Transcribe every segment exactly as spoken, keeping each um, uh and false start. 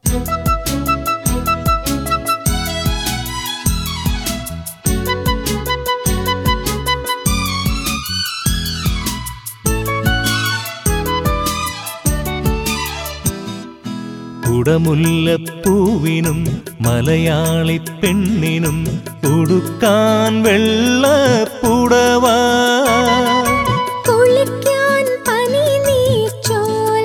കുടമുല്ലപ്പൂവിനും മലയാളി പെണ്ണിനും ഉടുക്കാൻ വെള്ളപ്പുടവ, കുളിക്കാൻ പനിനീർച്ചോല,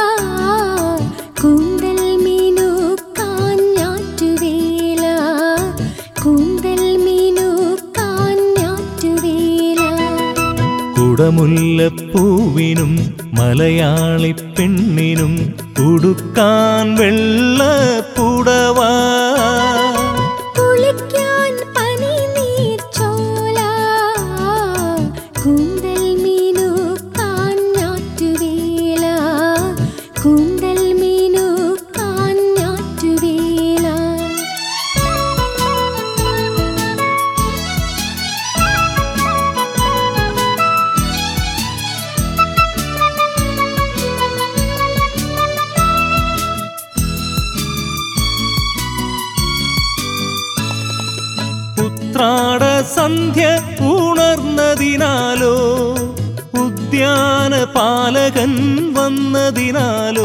കൂന്തൽ മീനുക്കാൻ ഞാറ്റുവേല, കൂന്തൽ മീനുക്കാൻ ഞാറ്റുവേല. കുടമുല്ലപ്പൂവിനും മലയാളി പെണ്ണിനും ഉടുക്കാൻ വെള്ളപ്പുടവ, കുളിക്കാൻ പനിനീർച്ചോല, കൂന്തൽ മീനുക്കാൻ ഞാറ്റുവേല, കൂന്തൽ മീനുക്കാൻ ഞാറ്റുവേല. ഉത്രാട സന്ധ്യ ഉണർന്നതിനാലോ, ഉദ്യാന പാലകൻ വന്നതിനാലോ,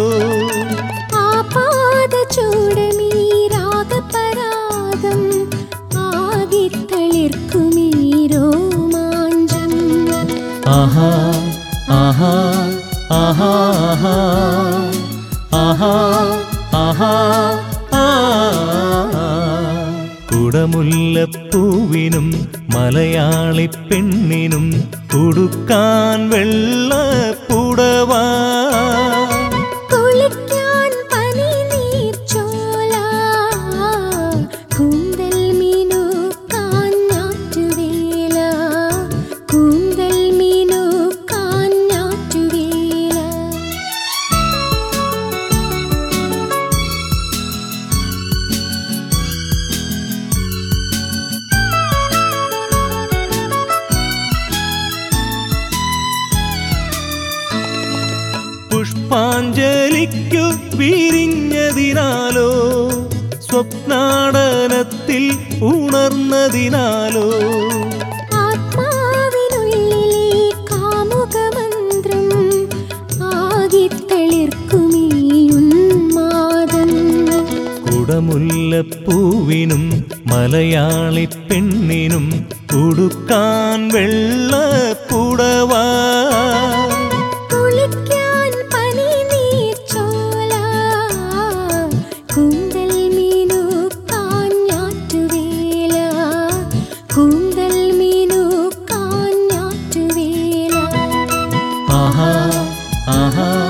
ആപാദചൂടമീ രാഗപരാഗം ആകിത്തളിർക്കുമീ രോമാഞ്ചം. ആഹാ ആഹാ ആഹാ ആഹാ ആഹാ ആഹാ. കുടമുല്ലപ്പൂവിനും മലയാളി പെണ്ണിനും ഉടുക്കാൻ വെള്ളപ്പുടവ, കുളിക്കാൻ പനിനീർച്ചോല, കൂന്തൽ മീനുക്കാൻ ഞാറ്റുവേല, കൂന്തൽ മീനുക്കാൻ ഞാറ്റുവേല. പുഷ്പാഞ്ജലിക്കു വിരിഞ്ഞതിനാലോ, സ്വപ്നാടനത്തിൽ ഉണർന്നതിനാലോ, ആത്മാവിനുള്ളിലെ കാമുകമന്ത്രം ആകിത്തളിർക്കുമീ ഉന്മാദം. കുടമുല്ലപ്പൂവിനും മലയാളി പെണ്ണിനും ഉടുക്കാൻ വെള്ളപ്പുടവ, കുളിക്കാൻ പനിനീർച്ചോല, കൂന്തൽ മീനുക്കാൻ ഞാറ്റുവേല, കൂന്തൽ മീനുക്കാൻ ഞാറ്റുവേല. ആഹാ ആഹാ